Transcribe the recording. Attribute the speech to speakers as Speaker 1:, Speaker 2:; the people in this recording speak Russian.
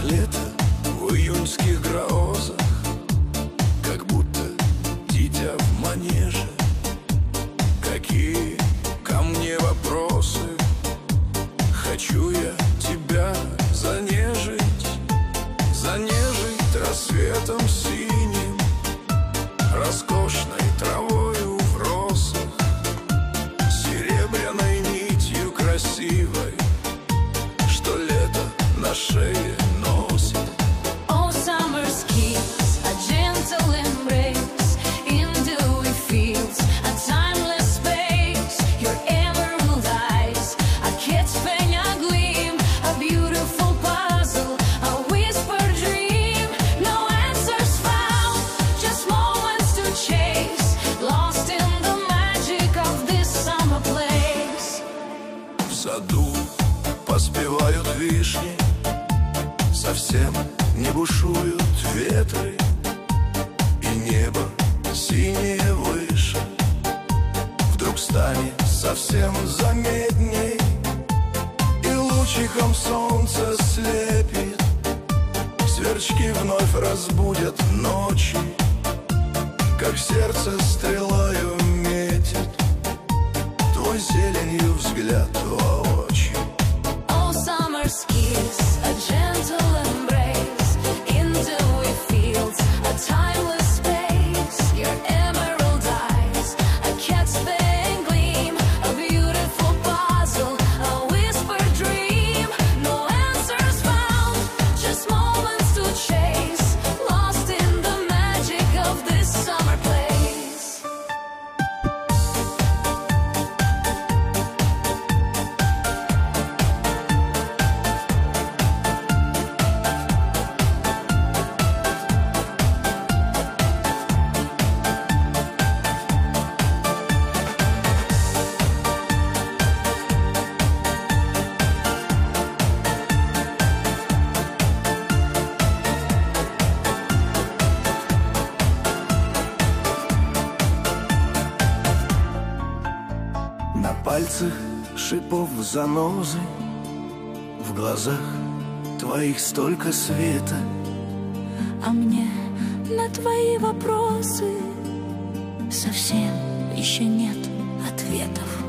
Speaker 1: лето в июньских грозах, как будто дитя в манеже. Какие ко мне вопросы? Хочу я тебя занежить, занежить рассветом синим, роскошной травою в росах, серебряной нитью красивой, что лето на шее носит.
Speaker 2: Oh, summer's kiss, a gentle embrace in dewy fields, a timeless space. Your emerald eyes, a cat's penny gleam, a beautiful puzzle, a whispered dream. No answers found, just moments to chase, lost in the magic of this summer place.
Speaker 1: В саду поспевают вишни, совсем не бушуют ветры, и небо синее выше вдруг станет совсем заметней, и лучиком солнца слепит. Сверчки вновь разбудят ночи, как сердце стрелою метит твой зеленью взгляд воочию.
Speaker 2: Oh, summer's kiss, a gentle embrace in dewy fields, a timeless space. Your emerald eyes, a cat's pen gleam, a beautiful puzzle, a whispered dream. No answers found, just moments to chase, lost in the magic of this summer place.
Speaker 1: На пальцах шипов занозы, в глазах твоих столько света.
Speaker 2: А мне на твои вопросы совсем еще нет ответов.